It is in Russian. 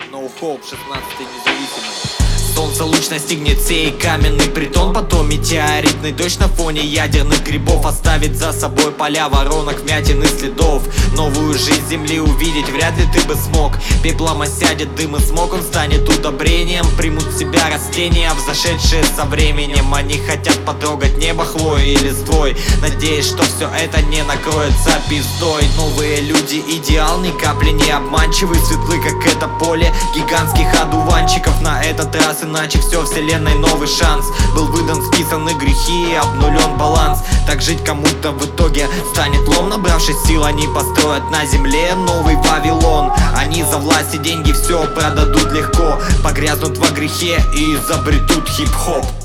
Ноу-хоуп, 16-й независимый. Солнце луч настигнет сей каменный притон, потом метеоритный дождь на фоне ядерных грибов оставит за собой поля воронок, вмятин и следов. Новую жизнь земли увидеть вряд ли ты бы смог. Пеплом осядет дым и смог, он станет удобрением. Примут в себя растения, взошедшие со временем. Они хотят потрогать небо хвоей и листвой, надеясь, что все это не накроется пиздой. Новые люди идеал, ни капли не обманчивый, светлы как это поле гигантских одуванчиков. На этот раз иначе все, вселенной новый шанс. Был выдан списаны грехи и обнулен баланс. Так жить кому-то в итоге станет лом. Набравшись сил, они построят на земле новый Вавилон. Они за власть и деньги все продадут легко, погрязнут во грехе и изобретут хип-хоп.